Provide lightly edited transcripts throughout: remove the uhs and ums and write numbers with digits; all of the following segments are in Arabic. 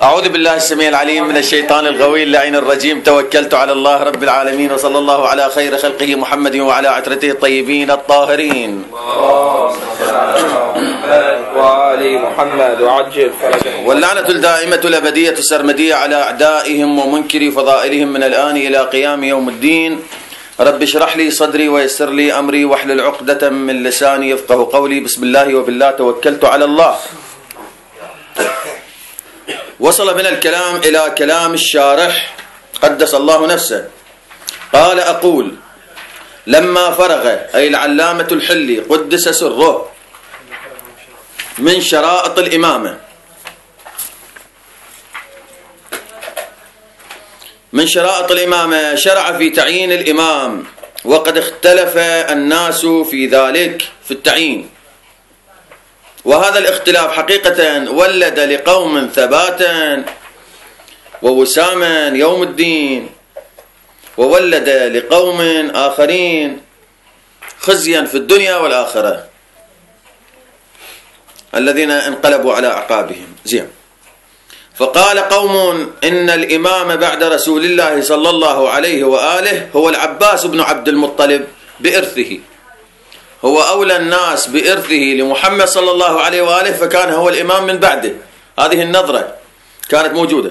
أعوذ بالله السميع العليم من الشيطان الغوي اللعين الرجيم. توكلت على الله رب العالمين، وصلى الله على خير خلقه محمد وعلى عترته الطيبين الطاهرين. وآل محمد وعجل فرجهم. واللعنة الدائمة الأبدية السرمدية على أعدائهم ومنكري فضائلهم من الآن إلى قيام يوم الدين. رب اشرح لي صدري ويسر لي أمري واحلل عقدة من لساني يفقه قولي. بسم الله وبالله توكلت على الله. وصل بنا الكلام إلى كلام الشارح قدس الله نفسه. قال: أقول لما فرغ أي العلامة الحلي قدس سره من شرائط الإمامة، شرع في تعيين الإمام، وقد اختلف الناس في ذلك في التعيين، وهذا الاختلاف حقيقة ولد لقوم ثباتا ووساما يوم الدين، وولد لقوم آخرين خزيا في الدنيا والآخرة الذين انقلبوا على أعقابهم. زين. فقال قوم إن الإمام بعد رسول الله صلى الله عليه وآله هو العباس بن عبد المطلب بإرثه، هو أولى الناس بإرثه لمحمد صلى الله عليه وآله، فكان هو الإمام من بعده. هذه النظرة كانت موجودة.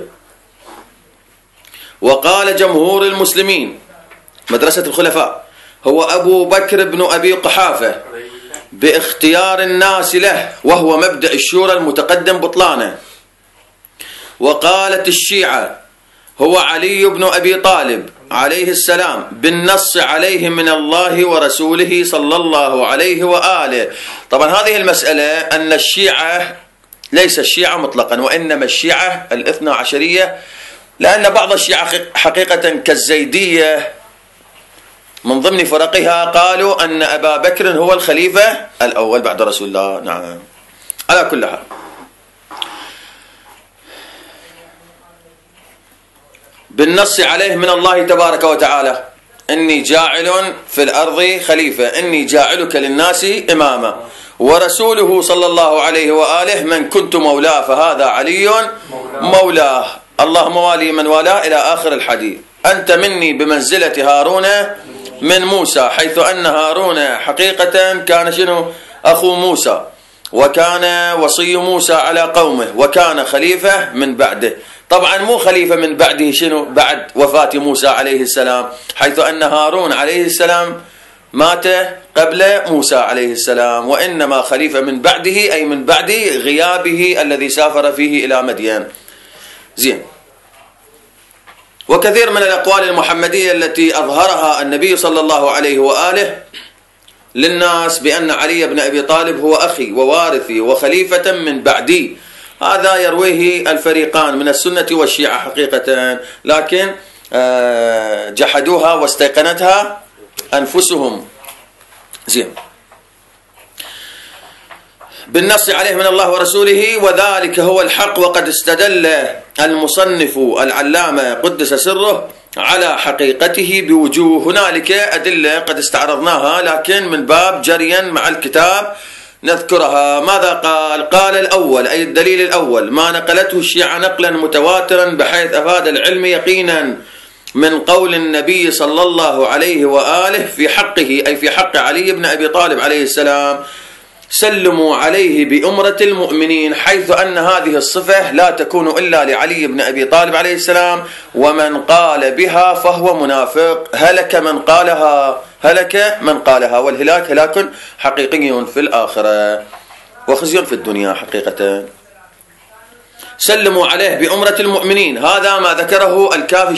وقال جمهور المسلمين مدرسة الخلفاء هو أبو بكر بن أبي قحافة باختيار الناس له، وهو مبدأ الشورى المتقدم بطلانه. وقالت الشيعة هو علي بن أبي طالب عليه السلام بالنص عليه من الله ورسوله صلى الله عليه وآله. طبعا هذه المسألة أن الشيعة ليس الشيعة مطلقا، وإنما الشيعة الاثنى عشرية، لأن بعض الشيعة حقيقة كالزيدية من ضمن فرقها قالوا أن أبا بكر هو الخليفة الأول بعد رسول الله. نعم. على كل حال، بالنص عليه من الله تبارك وتعالى: إني جاعل في الأرض خليفة، إني جاعلك للناس إماما. ورسوله صلى الله عليه وآله: من كنت مولاه فهذا علي مولاه، اللهم والي من والاه، إلى آخر الحديث. أنت مني بمنزلة هارون من موسى، حيث أن هارون حقيقة كان شنو؟ أخو موسى، وكان وصي موسى على قومه، وكان خليفة من بعده. طبعا مو خليفة من بعده شنو؟ بعد وفاة موسى عليه السلام، حيث أن هارون عليه السلام مات قبل موسى عليه السلام، وإنما خليفة من بعده أي من بعد غيابه الذي سافر فيه إلى مدين. زين. وكثير من الأقوال المحمدية التي أظهرها النبي صلى الله عليه وآله للناس بأن علي بن أبي طالب هو أخي ووارثي وخليفة من بعدي، هذا يرويه الفريقان من السنة والشيعة حقيقة، لكن جحدوها واستيقنتها أنفسهم. زين. بالنص عليه من الله ورسوله، وذلك هو الحق. وقد استدل المصنف العلامة قدس سره على حقيقته بوجوه. هنالك أدلة قد استعرضناها، لكن من باب جريا مع الكتاب نذكرها. ماذا قال؟ قال الأول أي الدليل الأول: ما نقلته الشيعة نقلا متواترا بحيث أفاد العلم يقينا من قول النبي صلى الله عليه وآله في حقه، أي في حق علي بن أبي طالب عليه السلام: سلموا عليه بأمرة المؤمنين، حيث أن هذه الصفة لا تكون إلا لعلي بن أبي طالب عليه السلام، ومن قال بها فهو منافق. هلك من قالها، والهلاك هلاك حقيقي في الآخرة وخزي في الدنيا حقيقة. سلموا عليه بأمرة المؤمنين، هذا ما ذكره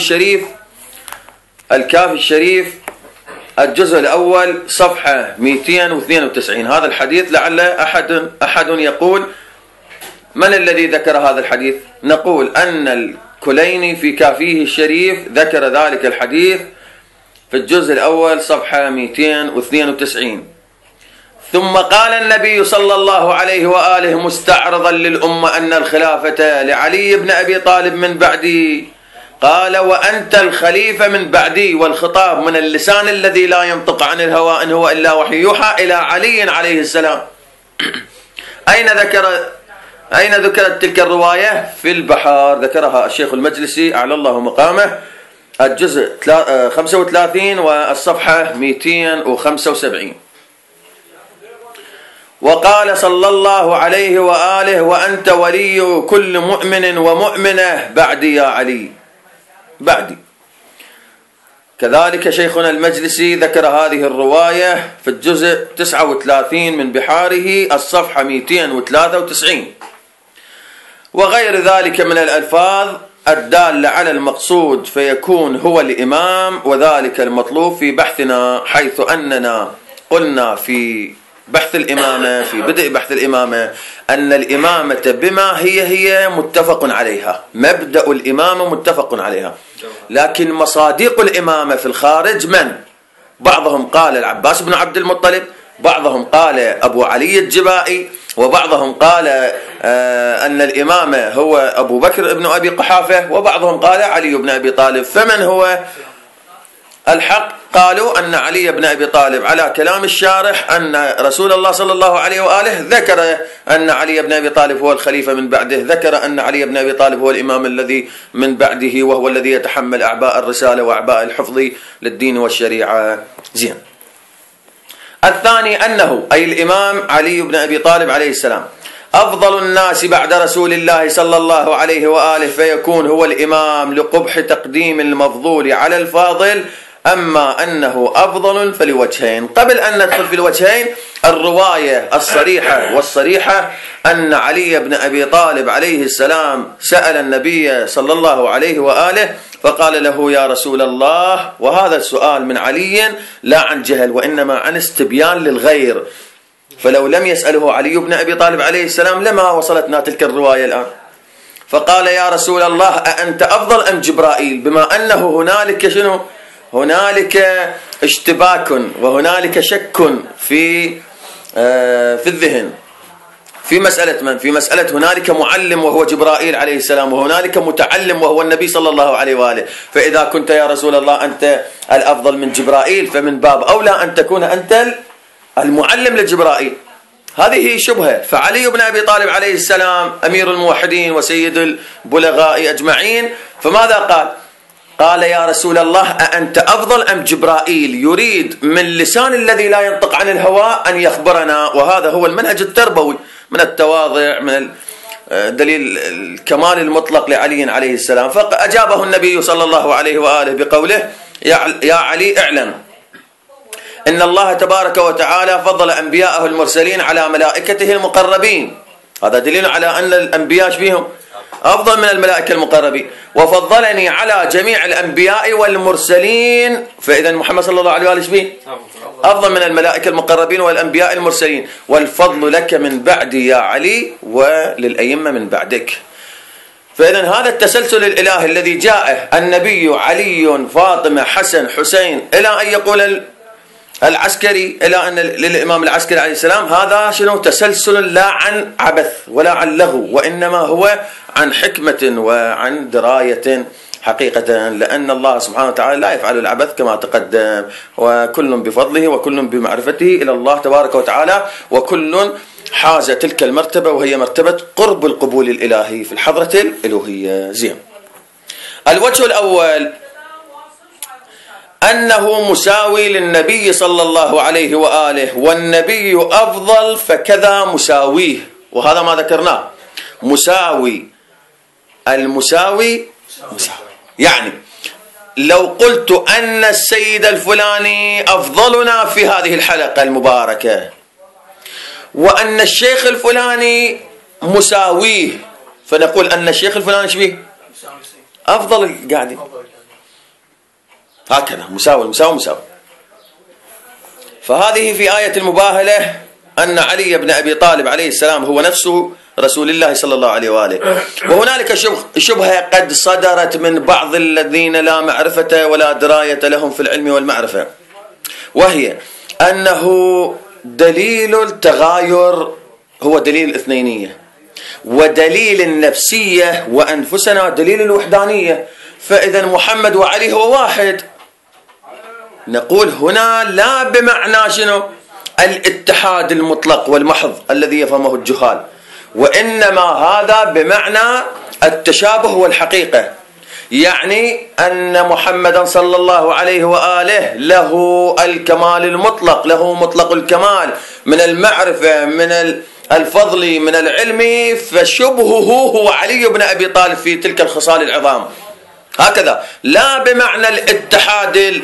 الكافي الشريف الجزء الأول صفحة 292. هذا الحديث لعل أحد يقول: من الذي ذكر هذا الحديث؟ نقول أن الكليني في كافيه الشريف ذكر ذلك الحديث في الجزء الأول صفحة 292. ثم قال النبي صلى الله عليه وآله مستعرضا للأمة أن الخلافة لعلي بن أبي طالب من بعدي، قال: وأنت الخليفة من بعدي. والخطاب من اللسان الذي لا ينطق عن الهوى إن هو إلا وحي يوحى إلى علي عليه السلام. أين ذكر أين ذكرت تلك الرواية؟ في البحار، ذكرها الشيخ المجلسي أعلى الله مقامه، الجزء 35 والصفحة 275. وقال صلى الله عليه وآله: وأنت ولي كل مؤمن ومؤمنة بعدي يا علي، بعدي. كذلك شيخنا المجلسي ذكر هذه الرواية في الجزء 39 من بحاره الصفحة 293، وغير ذلك من الألفاظ الدالة على المقصود، فيكون هو الإمام، وذلك المطلوب في بحثنا، حيث أننا قلنا في بحث الإمامة، في بدء بحث الإمامة، أن الإمامة بما هي متفق عليها، مبدأ الإمامة متفق عليها، لكن مصادق الإمامة في الخارج من؟ بعضهم قال العباس بن عبد المطلب، بعضهم قال أبو علي الجبائي، وبعضهم قال أن الإمامة هو أبو بكر بن أبي قحافة، وبعضهم قال علي بن أبي طالب. فمن هو الحق؟ قالوا أن علي بن أبي طالب، على كلام الشارح أن رسول الله صلى الله عليه وآله ذكر أن علي بن أبي طالب هو الخليفة من بعده، ذكر أن علي بن أبي طالب هو الإمام الذي من بعده، وهو الذي يتحمل أعباء الرسالة وأعباء الحفظ للدين والشريعة. زين. الثاني أنه أي الإمام علي بن أبي طالب عليه السلام أفضل الناس بعد رسول الله صلى الله عليه وآله، فيكون هو الإمام لقبح تقديم المفضول على الفاضل. أما أنه أفضل فلوجهين. قبل أن ندخل في الوجهين، الرواية الصريحة والصريحة أن علي بن أبي طالب عليه السلام سأل النبي صلى الله عليه وآله فقال له: يا رسول الله، وهذا السؤال من علي لا عن جهل، وإنما عن استبيان للغير، فلو لم يسأله علي بن أبي طالب عليه السلام لما وصلتنا تلك الرواية الآن. فقال: يا رسول الله، أأنت أفضل أم جبرائيل؟ بما أنه هنالك شنو؟ هنالك اشتباك وهنالك شك في الذهن في مسألة من؟ في مسألة هنالك معلم وهو جبرائيل عليه السلام، وهنالك متعلم وهو النبي صلى الله عليه وآله. فإذا كنت يا رسول الله أنت الأفضل من جبرائيل، فمن باب أولى أن تكون أنت المعلم لجبرائيل. هذه شبهة. فعلي بن أبي طالب عليه السلام أمير الموحدين وسيد البلغاء أجمعين، فماذا قال؟ قال: يا رسول الله، أأنت أفضل أم جبرائيل؟ يريد من لسان الذي لا ينطق عن الهوى أن يخبرنا، وهذا هو المنهج التربوي من التواضع، من دليل الكمال المطلق لعلي عليه السلام. فأجابه النبي صلى الله عليه وآله بقوله: يا علي، اعلم إن الله تبارك وتعالى فضل أنبياءه المرسلين على ملائكته المقربين. هذا دليل على أن الأنبياء فيهم أفضل من الملائكة المقربين، وفضلني على جميع الأنبياء والمرسلين. فإذا محمد صلى الله عليه وآله به أفضل من الملائكة المقربين والأنبياء المرسلين، والفضل لك من بعدي يا علي وللأئمة من بعدك. فإذا هذا التسلسل الإلهي الذي جاء النبي علي فاطمة حسن حسين إلى أن يقول العسكري، إلى أن للإمام العسكري عليه السلام، هذا شنو؟ تسلسل لا عن عبث ولا عن لغو، وإنما هو عن حكمة وعن دراية حقيقة، لأن الله سبحانه وتعالى لا يفعل العبث كما تقدم، وكل بفضله وكل بمعرفته إلى الله تبارك وتعالى، وكل حاز تلك المرتبة وهي مرتبة قرب القبول الإلهي في الحضرة الإلهية. زين. الوجه الأول أنه مساوي للنبي صلى الله عليه وآله، والنبي أفضل فكذا مساويه، وهذا ما ذكرناه. مساوي، المساوي مساوي، يعني لو قلت أن السيد الفلاني أفضلنا في هذه الحلقة المباركة، وأن الشيخ الفلاني مساويه، فنقول أن الشيخ الفلاني شبيه أفضل القاعدين، هكذا مساوي مساوي مساوي. فهذه في آية المباهلة أن علي بن أبي طالب عليه السلام هو نفسه رسول الله صلى الله عليه وآله. وهنالك شبهة قد صدرت من بعض الذين لا معرفة ولا دراية لهم في العلم والمعرفة، وهي أنه دليل التغاير هو دليل الاثنينية، ودليل النفسية وأنفسنا دليل الوحدانية. فإذا محمد وعلي هو واحد. نقول هنا لا بمعنى شنو؟ الاتحاد المطلق والمحض الذي يفهمه الجهال، وإنما هذا بمعنى التشابه والحقيقة، يعني أن محمدا صلى الله عليه وآله له الكمال المطلق، له مطلق الكمال من المعرفة، من الفضل، من العلم، فشبهه هو علي بن أبي طالب في تلك الخصال العظام. هكذا، لا بمعنى الاتحاد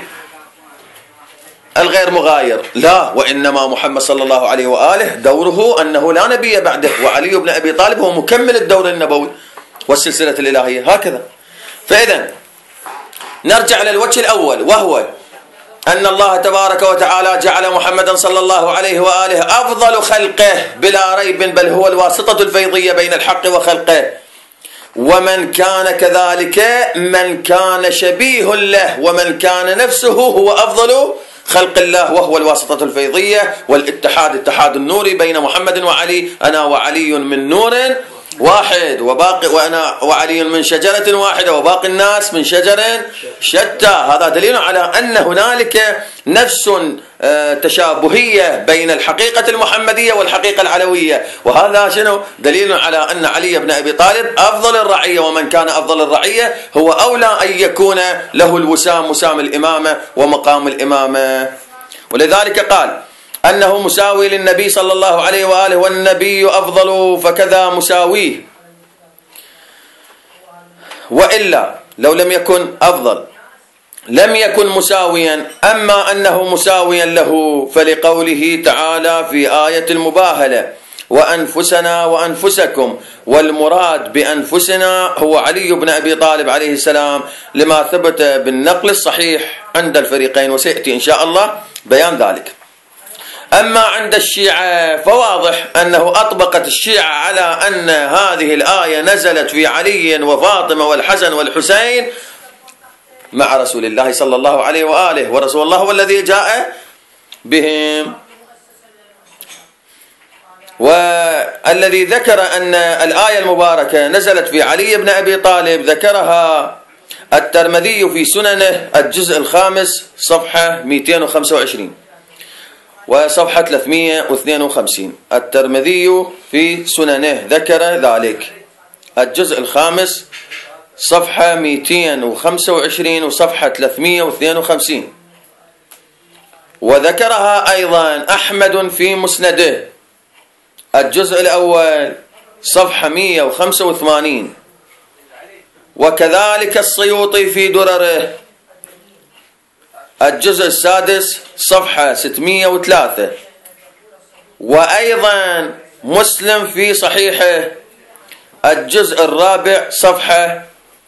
الغير مغاير، لا، وإنما محمد صلى الله عليه وآله دوره أنه لا نبي بعده، وعلي بن أبي طالب هو مكمل الدور النبوي والسلسلة الإلهية. هكذا. فإذا نرجع للوجه الأول، وهو أن الله تبارك وتعالى جعل محمدا صلى الله عليه وآله أفضل خلقه بلا ريب، بل هو الواسطة الفيضية بين الحق وخلقه، ومن كان كذلك من كان شبيه له، ومن كان نفسه هو أفضل خلق الله، وهو الواسطة الفيضية والاتحاد، اتحاد النوري بين محمد وعلي. أنا وعلي من نور واحد، وأنا وعلي من شجرة واحدة، وباقي الناس من شجر شتى. هذا دليل على أن هنالك نفس تشابهية بين الحقيقة المحمدية والحقيقة العلوية، وهذا شنو؟ دليل على أن علي بن أبي طالب أفضل الرعية، ومن كان أفضل الرعية هو أولى أن يكون له الوسام، وسام الإمامة ومقام الإمامة. ولذلك قال أنه مساوي للنبي صلى الله عليه وآله، والنبي أفضل فكذا مساويه، وإلا لو لم يكن أفضل لم يكن مساويا. أما أنه مساويا له فلقوله تعالى في آية المباهلة: وأنفسنا وأنفسكم، والمراد بأنفسنا هو علي بن أبي طالب عليه السلام، لما ثبت بالنقل الصحيح عند الفريقين، وسيأتي إن شاء الله بيان ذلك. أما عند الشيعة فواضح أنه أطبقت الشيعة على أن هذه الآية نزلت في علي وفاطمة والحسن والحسين مع رسول الله صلى الله عليه وآله، ورسول الله هو الذي جاء بهم. والذي ذكر أن الآية المباركة نزلت في علي بن أبي طالب ذكرها الترمذي في سننه الجزء الخامس صفحة 225 وصفحة 352. الترمذي في سننه ذكر ذلك، الجزء الخامس صفحة 225 وصفحة 352. وذكرها أيضا أحمد في مسنده الجزء الأول صفحة 185، وكذلك السيوطي في درره الجزء السادس صفحة 603، وأيضا مسلم في صحيحه الجزء الرابع صفحة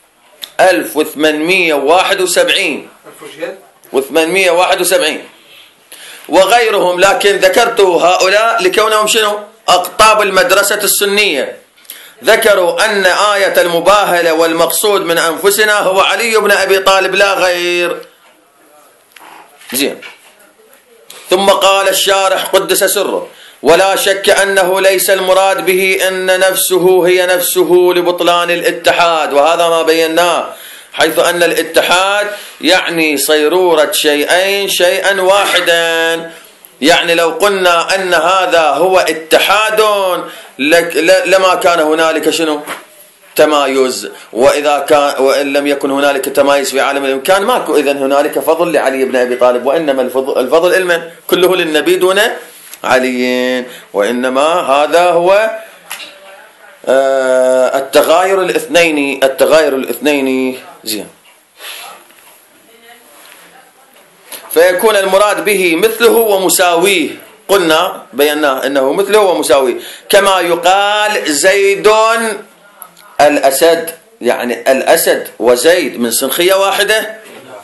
1871 وغيرهم. لكن ذكرت هؤلاء لكونهم شنو؟ أقطاب المدرسة السنية. ذكروا أن آية المباهلة والمقصود من أنفسنا هو علي بن أبي طالب لا غير. زين. ثم قال الشارح قدس سره: ولا شك أنه ليس المراد به أن نفسه هي نفسه لبطلان الاتحاد، وهذا ما بيناه، حيث أن الاتحاد يعني صيرورة شيئين شيئا واحدا. يعني لو قلنا أن هذا هو اتحاد لما كان هنالك شنو؟ تمايز. وإن لم يكن هنالك تمايز في عالم الإمكان ماكو إذن هنالك فضل لعلي بن أبي طالب، وإنما الفضل علما كله للنبي دون علي، وإنما هذا هو التغاير الاثنين. زين. فيكون المراد به مثله ومساويه، قلنا بيناه أنه مثله ومساويه، كما يقال زيد الأسد، يعني الأسد وزيد من سنخية واحدة.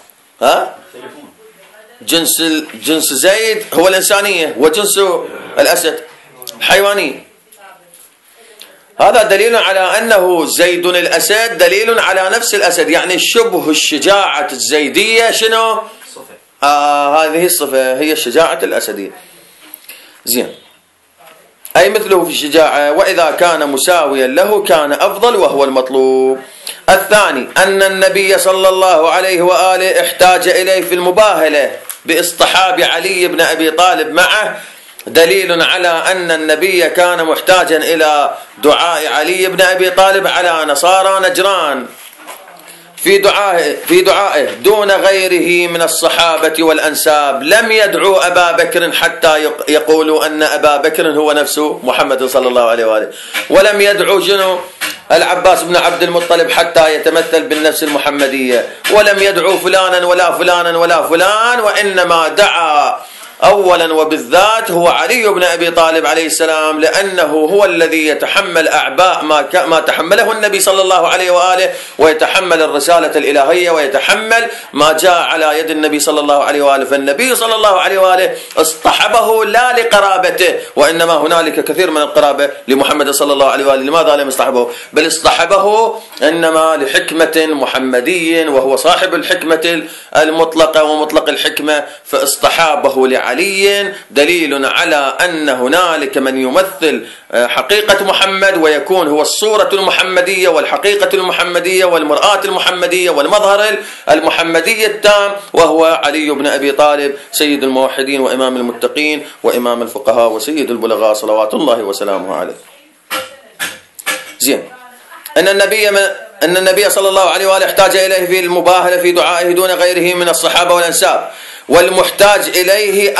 جنس زيد هو الإنسانية، وجنس الأسد الحيوانية. هذا دليل على أنه زيد الأسد دليل على نفس الأسد، يعني شبه الشجاعة الزيدية شنو؟ هذه الصفة هي الشجاعة الأسدية. زين. أي مثله في الشجاعة، وإذا كان مساويا له كان أفضل وهو المطلوب. الثاني أن النبي صلى الله عليه وآله احتاج إليه في المباهلة باصطحاب علي بن أبي طالب معه دليل على أن النبي كان محتاجا إلى دعاء علي بن أبي طالب على نصارى نجران في دعائه دون غيره من الصحابة والأنساب. لم يدعوا أبا بكر حتى يقولوا أن أبا بكر هو نفسه محمد صلى الله عليه وآله، ولم يدعوا جنو العباس بن عبد المطلب حتى يتمثل بالنفس المحمدية، ولم يدعوا فلانا ولا فلانا ولا فلان، وإنما دعا أولا وبالذات هو علي بن أبي طالب عليه السلام، لأنه هو الذي يتحمل أعباء ما تحمله النبي صلى الله عليه وآله، ويتحمل الرسالة الإلهية، ويتحمل ما جاء على يد النبي صلى الله عليه وآله. فالنبي صلى الله عليه وآله اصطحبه لا لقرابته، وإنما هنالك كثير من القرابة لمحمد صلى الله عليه وآله، لماذا لم يصطحبه؟ بل اصطحبه إنما لحكمة محمدي، وهو صاحب الحكمة المطلقة ومطلق الحكمة، فاصطحابه لعلي. دليل على أن هنالك من يمثل حقيقة محمد، ويكون هو الصورة المحمدية والحقيقة المحمدية والمرآة المحمدية والمظهر المحمدي التام، وهو علي بن أبي طالب سيد الموحدين وإمام المتقين وإمام الفقهاء وسيد البلغاء صلوات الله وسلامه عليه. زين، أن النبي صلى الله عليه وآله احتاج إليه في المباهلة في دعائه دون غيره من الصحابة والأنساب، والمحتاج إليه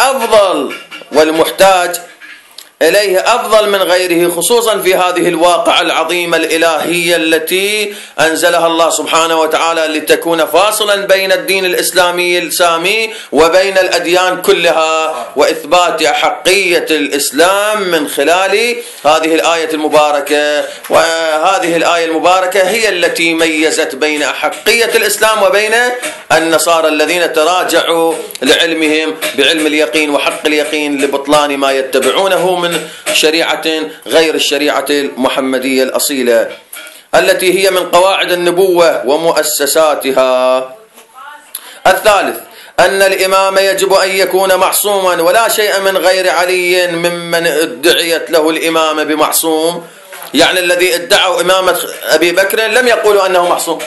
أفضل من غيره، خصوصا في هذه الواقعة العظيمة الإلهية التي أنزلها الله سبحانه وتعالى لتكون فاصلا بين الدين الإسلامي السامي وبين الأديان كلها، وإثبات أحقية الإسلام من خلال هذه الآية المباركة. وهذه الآية المباركة هي التي ميزت بين أحقية الإسلام وبين النصارى الذين تراجعوا لعلمهم بعلم اليقين وحق اليقين لبطلان ما يتبعونه من شريعة غير الشريعة المحمدية الأصيلة التي هي من قواعد النبوة ومؤسساتها. الثالث أن الإمام يجب أن يكون معصوما، ولا شيء من غير علي ممن ادعيت له الإمامة بمعصوم. يعني الذي ادعوا إمامة أبي بكر لم يقولوا أنه معصوم،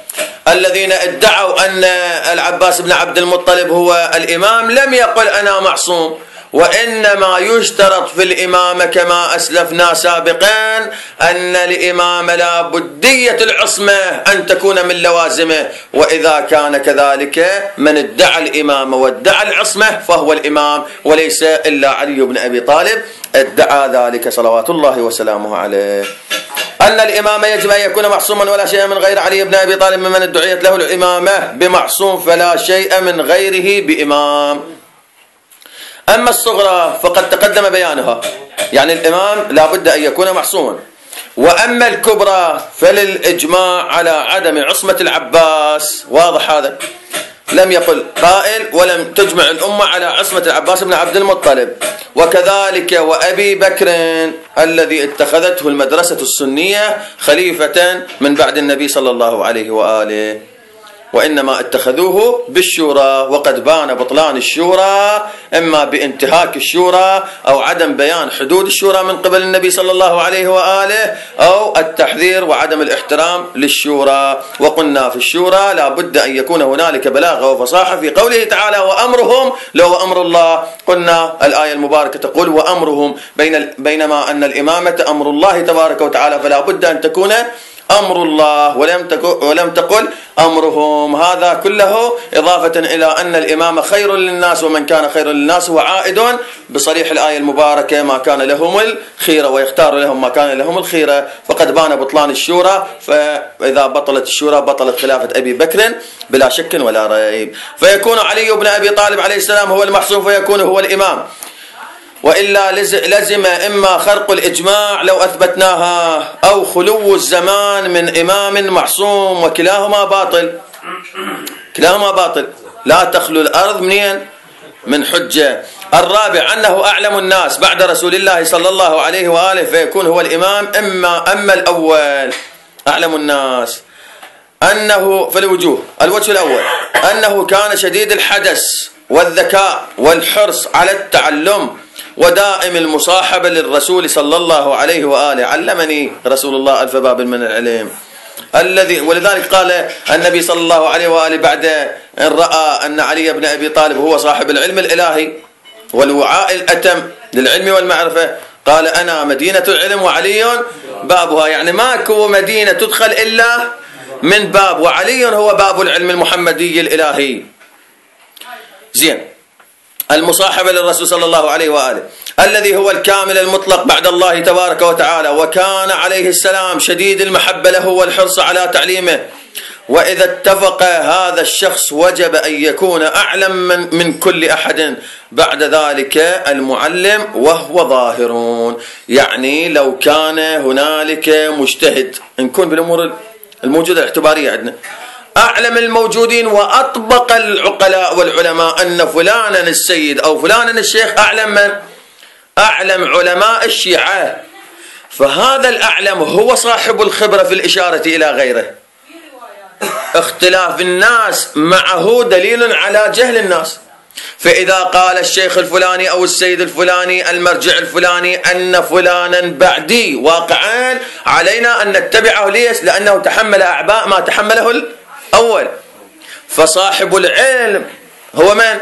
الذين ادعوا أن العباس بن عبد المطلب هو الإمام لم يقل أنا معصوم، وإنما يشترط في الإمامة كما أسلفنا سابقا أن الإمام لا بدية العصمة أن تكون من لوازمه، وإذا كان كذلك من ادعى الإمامة وادعى العصمة فهو الإمام، وليس إلا علي بن أبي طالب ادعى ذلك صلوات الله وسلامه عليه. أن الإمام يجب أن يكون معصوما، ولا شيء من غير علي بن أبي طالب ممن ادعيت له الإمامة بمعصوم، فلا شيء من غيره بإمام. أما الصغرى فقد تقدم بيانها، يعني الإمام لا بد أن يكون معصوما. وأما الكبرى فللإجماع على عدم عصمة العباس، واضح هذا، لم يقل قائل ولم تجمع الأمة على عصمة العباس بن عبد المطلب. وكذلك وأبي بكر الذي اتخذته المدرسة السنية خليفة من بعد النبي صلى الله عليه وآله، وإنما اتخذوه بالشورى، وقد بان بطلان الشورى إما بانتهاك الشورى أو عدم بيان حدود الشورى من قبل النبي صلى الله عليه وآله، أو التحذير وعدم الاحترام للشورى. وقلنا في الشورى لا بد أن يكون هنالك بلاغة وفصاحة في قوله تعالى وأمرهم لو أمر الله. قلنا الآية المباركة تقول وأمرهم، بينما أن الإمامة أمر الله تبارك وتعالى، فلا بد أن تكون أمر الله ولم تقل أمرهم. هذا كله إضافة إلى أن الإمام خير للناس، ومن كان خير للناس هو عائد بصريح الآية المباركة ما كان لهم الخيرة، ويختار لهم ما كان لهم الخيرة. فقد بان بطلان الشورى، فإذا بطلت الشورى بطلت خلافة أبي بكر بلا شك ولا ريب، فيكون علي بن أبي طالب عليه السلام هو المحصوم، فيكون هو الإمام. وإلا لزم إما خرق الإجماع لو أثبتناها، أو خلو الزمان من إمام معصوم، وكلاهما باطل. كلاهما باطل، لا تخلو الأرض من حجة. الرابع أنه أعلم الناس بعد رسول الله صلى الله عليه وآله، فيكون هو الإمام. أما الأول أعلم الناس أنه في الوجه الأول أنه كان شديد الحدث والذكاء والحرص على التعلم ودائم المصاحبة للرسول صلى الله عليه وآله. علمني رسول الله ألف باب من العلم، ولذلك قال النبي صلى الله عليه وآله بعد أن رأى أن علي بن أبي طالب هو صاحب العلم الإلهي والوعاء الأتم للعلم والمعرفة. قال أنا مدينة العلم وعلي بابها، يعني ماكو مدينة تدخل إلا من باب، وعلي هو باب العلم المحمدي الإلهي. زين. المصاحبة للرسول صلى الله عليه وآله الذي هو الكامل المطلق بعد الله تبارك وتعالى، وكان عليه السلام شديد المحبة له والحرص على تعليمه، وإذا اتفق هذا الشخص وجب أن يكون أعلم من كل أحد بعد ذلك المعلم وهو ظاهرون. يعني لو كان هنالك مجتهد نكون بالأمور الموجودة الاعتبارية عندنا أعلم الموجودين وأطبق العقلاء والعلماء أن فلانا السيد أو فلانا الشيخ أعلم من؟ أعلم علماء الشيعة، فهذا الأعلم هو صاحب الخبرة في الإشارة إلى غيره. اختلاف الناس معه دليل على جهل الناس، فإذا قال الشيخ الفلاني أو السيد الفلاني المرجع الفلاني أن فلانا بعدي واقعا علينا أن نتبعه. ليش؟ لأنه تحمل أعباء ما تحمله الأول. فصاحب العلم هو من؟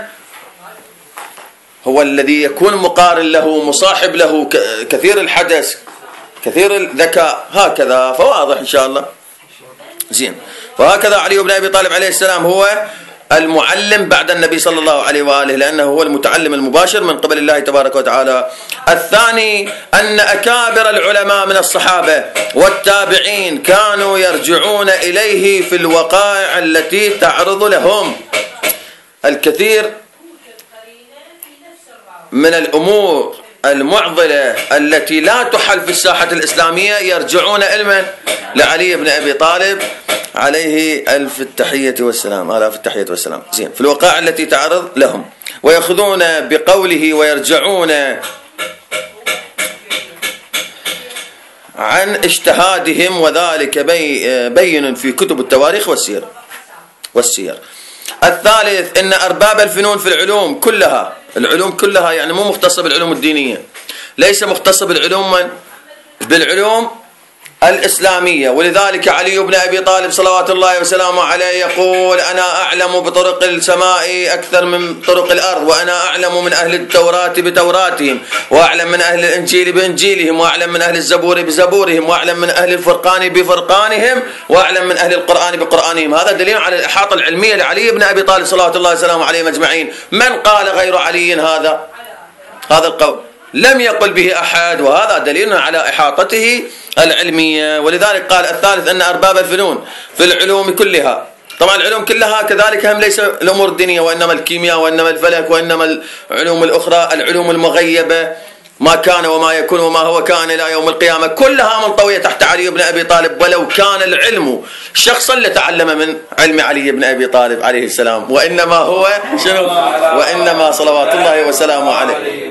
هو الذي يكون مقارن له مصاحب له كثير الحدث كثير الذكاء. هكذا فواضح إن شاء الله. زين. فهكذا علي بن أبي طالب عليه السلام هو المعلم بعد النبي صلى الله عليه وآله، لأنه هو المتعلم المباشر من قبل الله تبارك وتعالى. الثاني أن أكابر العلماء من الصحابة والتابعين كانوا يرجعون إليه في الوقائع التي تعرض لهم. الكثير من الأمور المعضلة التي لا تحل في الساحة الإسلامية يرجعون علما لعلي بن أبي طالب عليه ألف التحية والسلام، آلاف التحية والسلام. زين. في الوقائع التي تعرض لهم ويأخذون بقوله ويرجعون عن اجتهادهم، وذلك بين في كتب التواريخ والسير. الثالث أن أرباب الفنون في العلوم كلها يعني مو مختصة بالعلوم الدينية، ليس مختصة بالعلوم الإسلامية. ولذلك علي بن أبي طالب صلوات الله وسلامه عليه يقول أنا أعلم بطرق السماء أكثر من طرق الأرض، وأنا أعلم من أهل التوراة بتوراتهم، وأعلم من أهل الإنجيل بإنجيلهم، وأعلم من أهل الزبور بزبورهم، وأعلم من أهل الفرقان بفرقانهم، وأعلم من أهل القرآن بقرآنهم. هذا دليل على الإحاطة العلمية لعلي بن أبي طالب صلوات الله وسلامه عليه أجمعين. من قال غير علي هذا القول؟ لم يقل به أحد، وهذا دليل على إحاطته العلمية. ولذلك قال الثالث أن أرباب الفنون في العلوم كلها، طبعا العلوم كلها كذلك هم ليس الأمور الدينية، وإنما الكيمياء وإنما الفلك وإنما العلوم الأخرى، العلوم المغيبة، ما كان وما يكون وما هو كان إلى يوم القيامة، كلها منطوية تحت علي بن أبي طالب. ولو كان العلم شخصا لتعلم من علم علي بن أبي طالب عليه السلام، وإنما هو شنو؟ وإنما صلوات الله وسلامه عليه.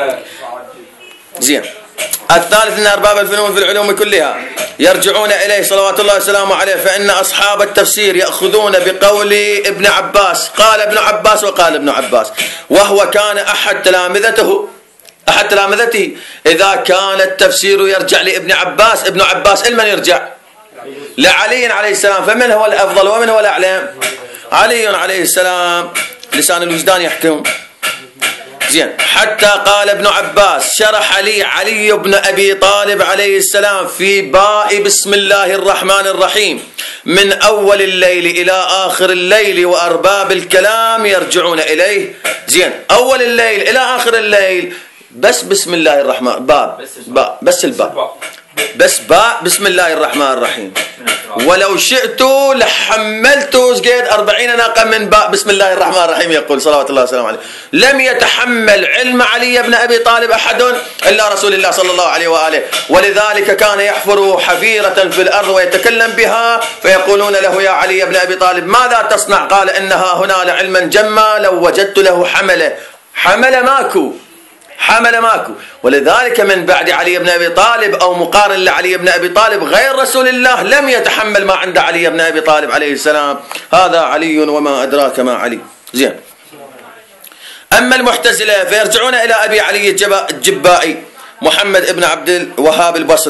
زين. الثالث أن أرباب الفنون في العلوم كلها يرجعون إليه صلوات الله وسلامه عليه، فإن أصحاب التفسير يأخذون بقول ابن عباس. قال ابن عباس وقال ابن عباس، وهو كان أحد تلامذته. إذا كان التفسير يرجع لابن عباس، ابن عباس لمن يرجع؟ لعلي عليه السلام. فمن هو الأفضل ومن هو الأعلم؟ علي عليه السلام. لسان الوجدان يحكم. زين. حتى قال ابن عباس شرح لي علي بن أبي طالب عليه السلام في باء بسم الله الرحمن الرحيم من أول الليل إلى آخر الليل، وأرباب الكلام يرجعون إليه. زين. أول الليل إلى آخر الليل بس بسم الله الرحمن بس الباء بس باء بسم الله الرحمن الرحيم. ولو شئت لحملت زقيد 40 ناقة من باء بسم الله الرحمن الرحيم. يقول صلوات الله وسلامه عليه لم يتحمل علم علي بن أبي طالب أحد إلا رسول الله صلى الله عليه وآله. ولذلك كان يحفر حفيرة في الأرض ويتكلم بها، فيقولون له يا علي بن أبي طالب ماذا تصنع؟ قال إنها هنا لعلما جما لو وجدت له حمل ماكو. ولذلك من بعد علي بن أبي طالب أو مقارن لعلي بن أبي طالب غير رسول الله لم يتحمل ما عند علي بن أبي طالب عليه السلام. هذا علي وما أدراك ما علي. زين. أما المعتزلة فيرجعون إلى أبي علي الجبائي محمد بن عبد الوهاب البصري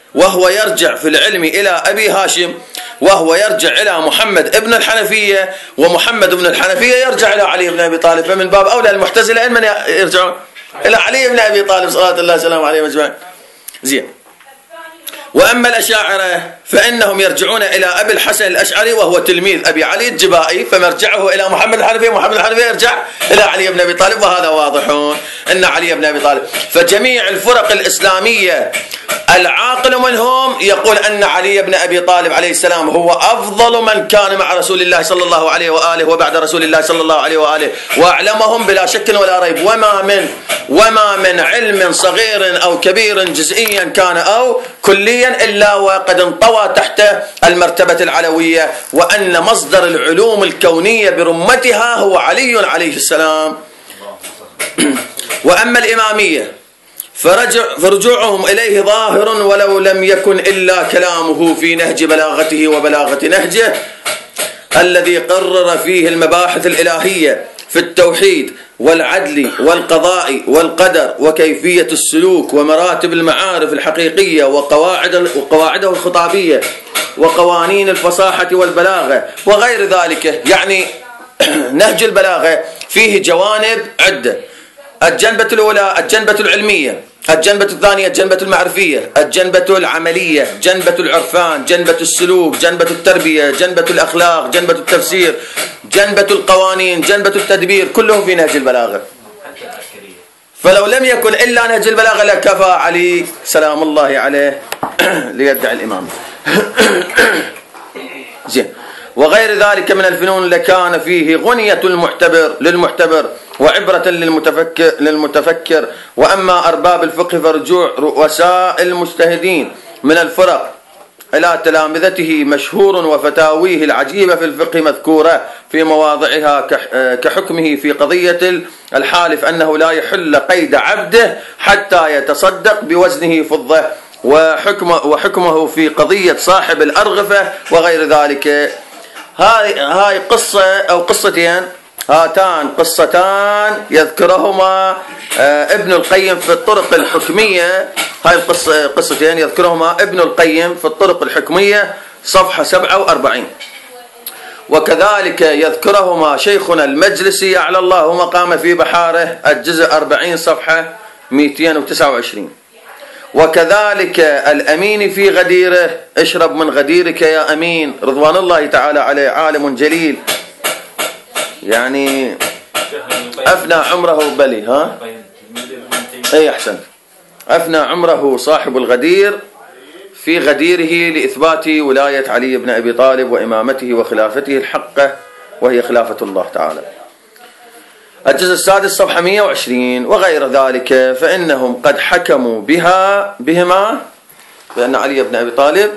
وهو يرجع في العلم إلى أبي هاشم، وهو يرجع إلى محمد ابن الحنفية، ومحمد ابن الحنفية يرجع إلى علي بن أبي طالب. فمن باب أولى المعتزلة من يرجعون إلى علي بن أبي طالب صلى الله وسلم عليه أجمعين. زين. وأما الأشاعرة فإنهم يرجعون إلى أبي الحسن الأشعري وهو تلميذ أبي علي الجبائي، فمرجعه إلى محمد الحنفية، محمد الحنفية يرجع إلى علي بن أبي طالب. وهذا واضح أن علي بن أبي طالب. فجميع الفرق الإسلامية العاقل منهم يقول أن علي بن أبي طالب عليه السلام هو أفضل من كان مع رسول الله صلى الله عليه وآله وبعد رسول الله صلى الله عليه وآله، وأعلمهم بلا شك ولا ريب. وما من علم صغير أو كبير جزئيا كان أو كليا إلا وقد انطوى تحت المرتبة العلوية، وأن مصدر العلوم الكونية برمتها هو علي عليه السلام. وأما الإمامية فرجوعهم إليه ظاهر ولو لم يكن إلا كلامه في نهج بلاغته وبلاغة نهجه الذي قرر فيه المباحث الإلهية في التوحيد والعدل والقضاء والقدر وكيفية السلوك ومراتب المعارف الحقيقية وقواعده الخطابية وقوانين الفصاحة والبلاغة وغير ذلك. يعني نهج البلاغة فيه جوانب عدة: الجنبة الأولى الجنبة العلمية، الجنبة الثانية الجنبة المعرفية، الجنبة العملية، جنبة العرفان، جنبة السلوك، جنبة التربية، جنبة الأخلاق، جنبة التفسير، جنبة القوانين، جنبة التدبير، كله في نهج البلاغة. فلو لم يكن إلا نهج البلاغة لكفى علي سلام الله عليه ليدعي الإمام. زين. وغير ذلك من الفنون لكان فيه غنية للمعتبر وعبرة للمتفكر. وأما أرباب الفقه فرجوع رؤساء المجتهدين من الفرق إلى تلامذته مشهور، وفتاويه العجيبة في الفقه مذكورة في مواضعها كحكمه في قضية الحالف أنه لا يحل قيد عبده حتى يتصدق بوزنه فضة، وحكمه في قضية صاحب الأرغفة وغير ذلك. هاي قصة أو قصتين، هاتان قصتان يذكرهما ابن القيم في الطرق الحكمية. هاي قصتين يذكرهما ابن القيم في الطرق الحكمية صفحة 47، وكذلك يذكرهما شيخنا المجلسي أعلى الله مقام في بحاره الجزء 40 صفحة 229. وكذلك الأمين في غديره: اشرب من غديرك يا أمين، رضوان الله تعالى عليه، عالم جليل، يعني أفنى عمره بلي أي أحسن أفنى عمره صاحب الغدير في غديره لإثبات ولاية علي بن أبي طالب وإمامته وخلافته الحقة وهي خلافة الله تعالى. الجزء السادس صفحة 120. وغير ذلك فإنهم قد حكموا بهما بأن علي بن أبي طالب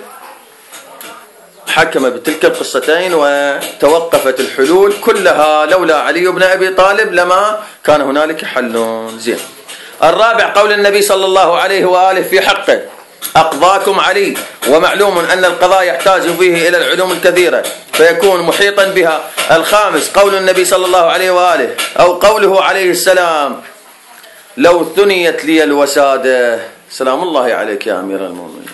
حكم بتلك القصتين، وتوقفت الحلول كلها. لولا علي بن أبي طالب لما كان هنالك حل. زين. الرابع قول النبي صلى الله عليه وآله في حقه: أقضاكم علي. ومعلوم أن القضاء يحتاج فيه إلى العلوم الكثيرة فيكون محيطا بها. الخامس قول النبي صلى الله عليه وآله أو قوله عليه السلام: لو ثنيت لي الوسادة، سلام الله عليك يا أمير المؤمنين،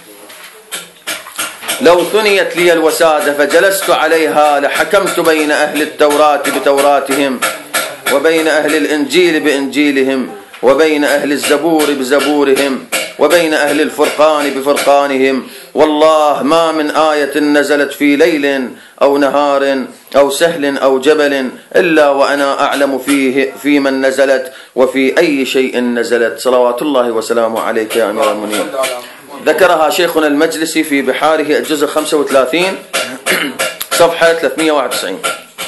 لو ثنيت لي الوسادة فجلست عليها لحكمت بين أهل التوراة بتوراتهم وبين أهل الإنجيل بإنجيلهم وبين أهل الزبور بزبورهم وبين أهل الفرقان بفرقانهم. والله ما من آية نزلت في ليل أو نهار أو سهل أو جبل إلا وأنا أعلم في من نزلت وفي أي شيء نزلت، صلوات الله وسلامه عليك يا أمير المؤمنين. ذكرها شيخنا المجلسي في بحاره الجزء 35 صفحة 391.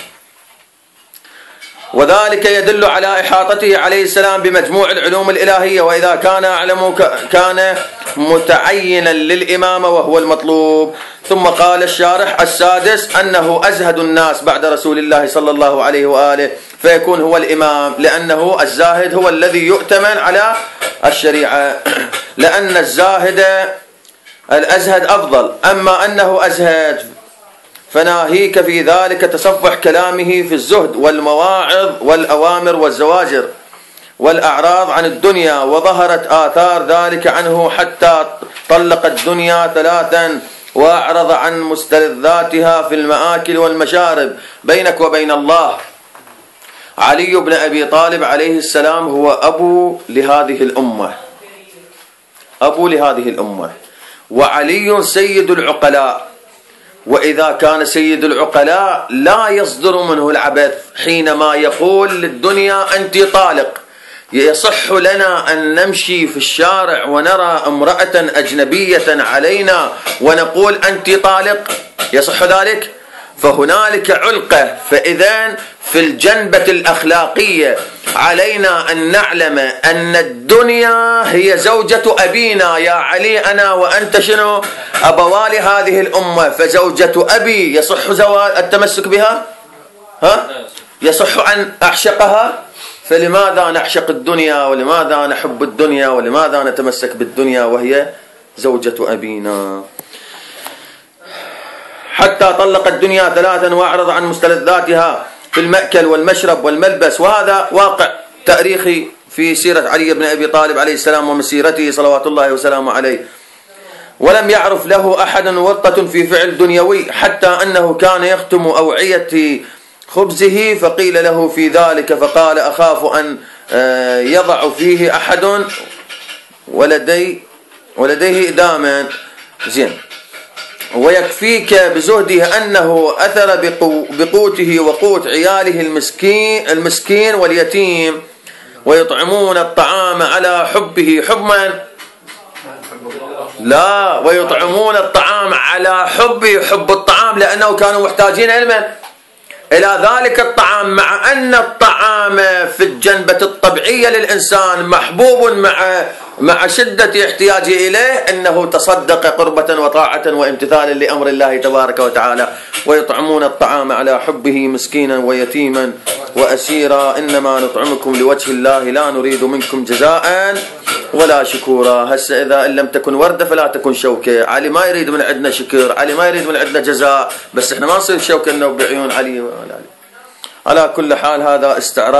وذلك يدل على إحاطته عليه السلام بمجموع العلوم الإلهية، وإذا كان أعلم كان متعينا للإمامة وهو المطلوب. ثم قال الشارح السادس أنه أزهد الناس بعد رسول الله صلى الله عليه وآله فيكون هو الإمام، لأنه الزاهد هو الذي يؤتمن على الشريعة، لأن الزاهد الأزهد أفضل. أما أنه أزهد فناهيك في ذلك تصفح كلامه في الزهد والمواعظ والأوامر والزواجر والأعراض عن الدنيا، وظهرت آثار ذلك عنه حتى طلق الدنيا 3 وأعرض عن مستلذاتها في المآكل والمشارب. بينك وبين الله، علي بن أبي طالب عليه السلام هو أبو لهذه الأمة، أبو لهذه الأمة، وعلي سيد العقلاء. وإذا كان سيد العقلاء لا يصدر منه العبث حينما يقول للدنيا أنت طالق. يصح لنا أن نمشي في الشارع ونرى امرأة أجنبية علينا ونقول أنت طالق؟ يصح ذلك؟ فهنالك علقة. فإذا في الجنبة الأخلاقية علينا أن نعلم أن الدنيا هي زوجة أبينا. يا علي أنا وأنت شنو؟ أبوال هذه الأمة. فزوجة أبي يصح التمسك بها؟ ها؟ يصح أن أعشقها؟ فلماذا نعشق الدنيا ولماذا نحب الدنيا ولماذا نتمسك بالدنيا وهي زوجة أبينا؟ حتى طلق الدنيا 3 وأعرض عن مستلذاتها في المأكل والمشرب والملبس. وهذا واقع تاريخي في سيرة علي بن أبي طالب عليه السلام ومسيرته صلوات الله وسلامه عليه. ولم يعرف له أحد ورطة في فعل دنيوي، حتى أنه كان يختم أوعية خبزه فقيل له في ذلك فقال أخاف أن يضع فيه أحد ولديه إداما. زين. ويكفيك بزهده أنه أثر بقوته وقوت عياله المسكين واليتيم، ويطعمون الطعام على حبه. حبا لا، ويطعمون الطعام على حبه، حب الطعام، لأنه كانوا محتاجين إلى ذلك الطعام، مع أن الطعام في الجنبة الطبيعية للإنسان محبوب مع شدة احتياجه إليه، إنه تصدق قربة وطاعة وامتثالا لأمر الله تبارك وتعالى. ويطعمون الطعام على حبه مسكينا ويتيما وأسيرا، إنما نطعمكم لوجه الله لا نريد منكم جزاء ولا شكورا. هسه إذا إن لم تكن وردة فلا تكن شوكة. علي ما يريد من عندنا شكر، علي ما يريد من عندنا جزاء، بس إحنا ما نصير شوكة إنه بعيون علي. على كل حال هذا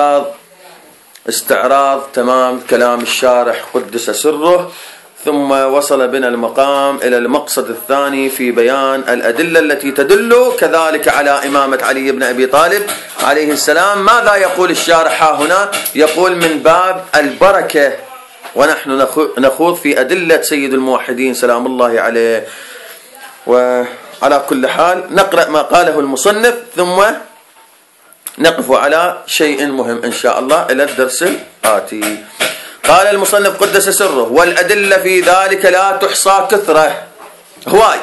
استعراض تمام كلام الشارح قدس سره. ثم وصل بنا المقام إلى المقصد الثاني في بيان الأدلة التي تدل كذلك على إمامة علي بن أبي طالب عليه السلام. ماذا يقول الشارح هنا؟ يقول من باب البركة، ونحن نخوض في أدلة سيد الموحدين سلام الله عليه. وعلى كل حال نقرأ ما قاله المصنف ثم نقف على شيء مهم إن شاء الله إلى الدرس الآتي. قال المصنف قدس سره: والأدلة في ذلك لا تحصى كثرة، هواي.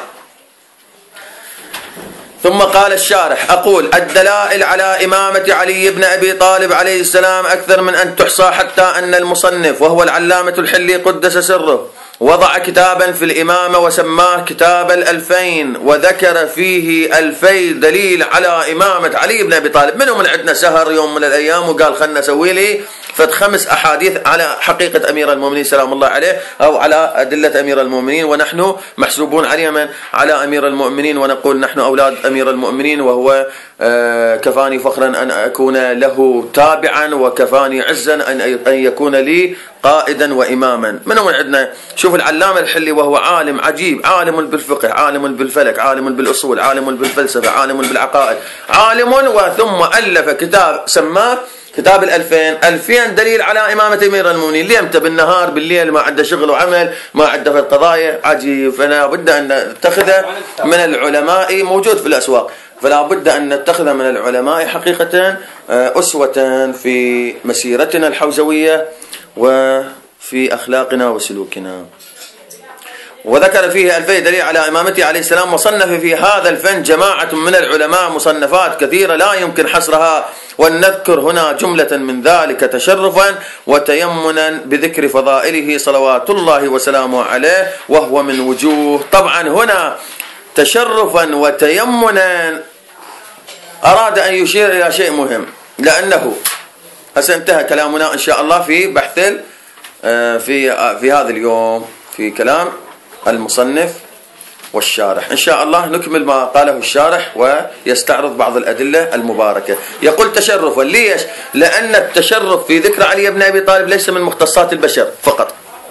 ثم قال الشارح: أقول الدلائل على إمامة علي بن أبي طالب عليه السلام أكثر من أن تحصى، حتى أن المصنف وهو العلامة الحلي قدس سره وضع كتابا في الإمامة وسماه كتاب 2000، وذكر فيه 2000 دليل على إمامة علي بن أبي طالب. منهم عندنا سهر يوم من الأيام وقال خلنا نسوي لي 5 أحاديث على حقيقة أمير المؤمنين سلام الله عليه، أو على أدلة أمير المؤمنين، ونحن محسوبون على أمير المؤمنين، ونقول نحن أولاد أمير المؤمنين، وهو كفاني فخرا أن أكون له تابعا، وكفاني عزا أن يكون لي قائدا وإماما. منهم عندنا شوف العلامة الحلي وهو عالم عجيب، عالم بالفقه، عالم بالفلك، عالم بالأصول، عالم بالفلسفة، عالم بالعقائد، عالم، وثم ألف كتاب سماه كتاب 2000 دليل على إمامة أمير المؤمنين. ليمتى بالنهار بالليل ما عنده شغل وعمل، ما عنده في القضايا، عجيب. فلا بد أن نتخذه من العلماء، موجود في الأسواق، فلا بد أن نتخذ من العلماء حقيقة أسوة في مسيرتنا الحوزوية وفي أخلاقنا وسلوكنا. وذكر فيه 2000 دليل على إمامته عليه السلام، وصنف في هذا الفن جماعة من العلماء مصنفات كثيرة لا يمكن حصرها، ولنذكر هنا جملة من ذلك تشرفا وتيمنا بذكر فضائله صلوات الله وسلامه عليه. وهو من وجوه، طبعا هنا تشرفا وتيمنا أراد أن يشير إلى شيء مهم، لأنه سينتهي كلامنا إن شاء الله في بحث في هذا اليوم في كلام المصنف والشارح. إن شاء الله نكمل ما قاله الشارح ويستعرض بعض الأدلة المباركة. يقول تشرفا، ليش؟ لأن التشرف في ذكر علي بن أبي طالب ليس من مختصات البشر فقط،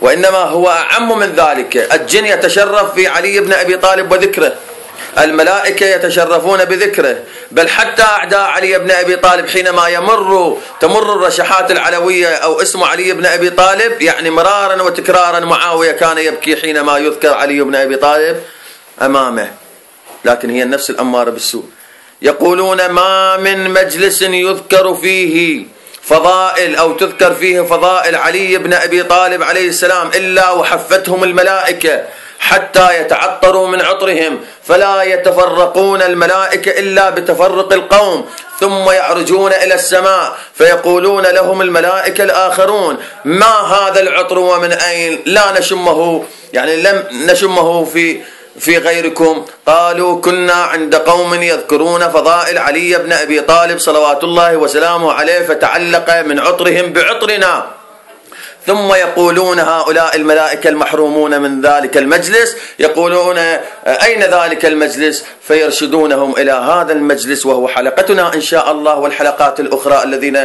وإنما هو أعم من ذلك. الجن يتشرف في علي بن أبي طالب وذكره، الملائكة يتشرفون بذكره، بل حتى أعداء علي بن أبي طالب حينما تمر الرشحات العلوية أو اسم علي بن أبي طالب، يعني مرارا وتكرارا معاوية كان يبكي حينما يذكر علي بن أبي طالب أمامه، لكن هي النفس الأمارة بالسوء. يقولون ما من مجلس يذكر فيه فضائل أو تذكر فيه فضائل علي بن أبي طالب عليه السلام إلا وحفتهم الملائكة حتى يتعطروا من عطرهم، فلا يتفرقون الملائكة إلا بتفرق القوم، ثم يعرجون إلى السماء فيقولون لهم الملائكة الآخرون ما هذا العطر ومن أين؟ لا نشمه، يعني لم نشمه في غيركم. قالوا كنا عند قوم يذكرون فضائل علي بن أبي طالب صلوات الله وسلامه عليه فتعلق من عطرهم بعطرنا. ثم يقولون هؤلاء الملائكة المحرومون من ذلك المجلس، يقولون أين ذلك المجلس؟ فيرشدونهم إلى هذا المجلس وهو حلقتنا إن شاء الله، والحلقات الأخرى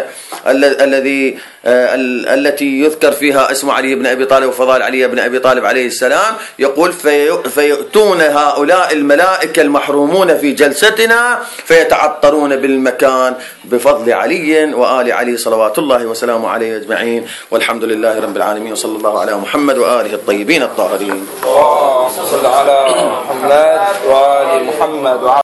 التي يذكر فيها اسم علي بن أبي طالب وفضائل علي بن أبي طالب عليه السلام. يقول فيؤتون هؤلاء الملائكة المحرومون في جلستنا فيتعطرون بالمكان بفضل علي وآل علي صلوات الله وسلامه عليه أجمعين، والحمد لله رب العالمين، وصلى الله على محمد وآله الطيبين الطاهرين. اللهم صل على محمد وآل محمد